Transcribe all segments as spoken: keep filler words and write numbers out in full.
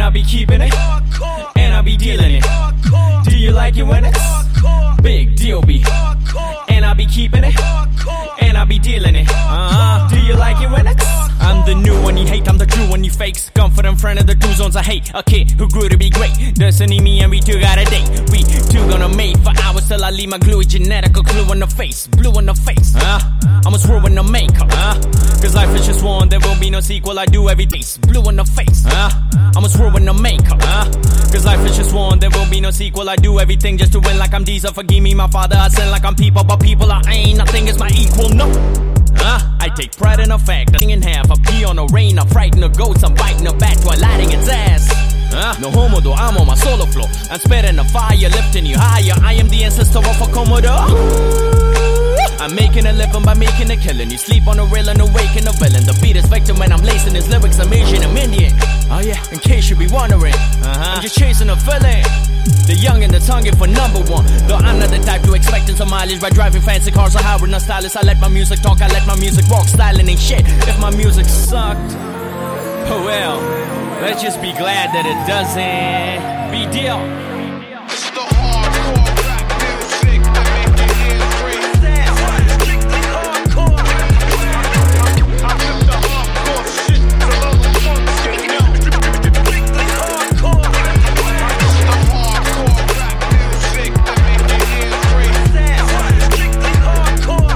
I be keeping it, and I be dealing it. Do you like it when it's big deal be? And I be keeping it, and I be dealing it. Uh-huh. Do you like it when it's I'm the new one you hate, I'm the true one you fakes. Confident friend of the two zones I hate. A kid who grew to be great. Destiny, me and we two got a date. We two gonna mate for hours till I leave my gluey genetical clue on the face. Blue on the face, huh? I must ruin the makeup, huh? Cause life is just one, there will be no sequel. I do every day, blue on the face, huh? I must ruin the makeup, huh? Cause life is just one, there will be no sequel. I do everything just to win like I'm Diesel. Forgive me, my father, I sin like I'm people. But people I ain't, nothing is my equal, no. Huh? I take pride in the fact that in half I pee on the rain, I frighten the goats, I'm biting the bat while lighting its ass. Huh? No homo though, I'm on my solo flow. I'm spitting the fire, lifting you higher. I am the ancestor of a Commodore. I'm making a living by making a killing. You sleep on the rail and awaken a villain. The beat is victim when I'm lacing his lyrics. I'm Asian, I'm Indian. Oh yeah, in case you be wondering, uh-huh. I'm just chasing a feeling. The young and the tongue for number one. Though I'm not the type to expect some mileage by driving fancy cars or hiring a stylist. I let my music talk, I let my music walk. Styling ain't shit if my music sucked. Oh well, let's just be glad that it doesn't be deal. It's the hardcore rap music that make your ears ring. Strictly hardcore. I took the hardcore shit to level one, you know. Strictly hardcore. It's the hardcore rap music that make your ears ring. Strictly hardcore.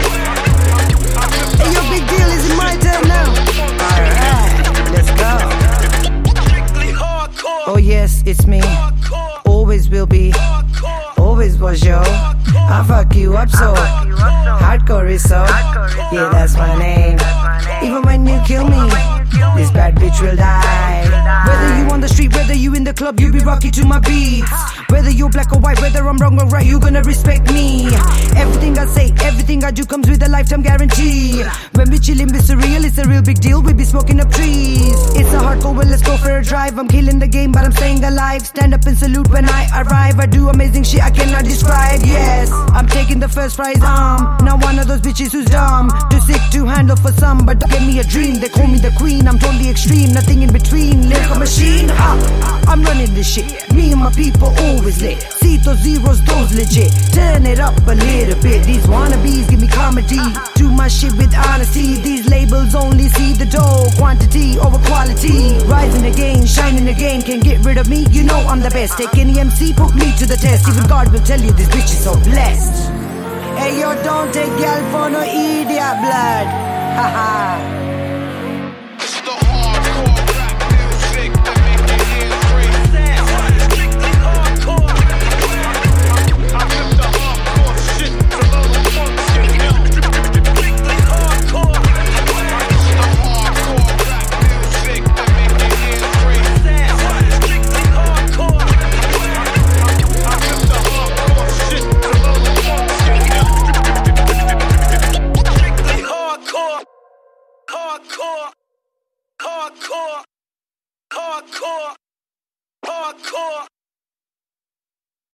Hey yo, big deal, is it my turn now? Alright, let's go. Strictly hardcore. Oh yes, it's me. Always will be. Always was yo. I fuck you up so. Hardcore is so. Yeah, that's my name. Even when you kill me, this bad bitch will die. Whether you on the street, whether you in the club, you be rocky to my beats. Whether you're black or white, whether I'm wrong or right, you gonna respect me. Everything I say, everything I do comes with a lifetime guarantee. When we chillin' with surreal, it's a real big deal, we be smoking up trees. It's a hardcore, well let's go for a drive. I'm killing the game, but I'm staying alive. Stand up and salute when I arrive. I do amazing shit I cannot describe, yes. I'm taking the first prize, um now one of those bitches who's dumb, too sick to handle for some, but don't give me a dream. They call me the queen, I'm totally extreme, nothing in between. Lyrical machine, ha, I'm running this shit. Me and my people always lit. See those zeros, those legit. Turn it up a little bit. These wannabes give me comedy. Do my shit with honesty. These labels only see the dough, quantity over quality. Rising again, shining again. Can't get rid of me, you know I'm the best. Take any M C, put me to the test. Even God will tell you this bitch is so blessed. Hey yo, don't take y'all for no idiot blood. Haha.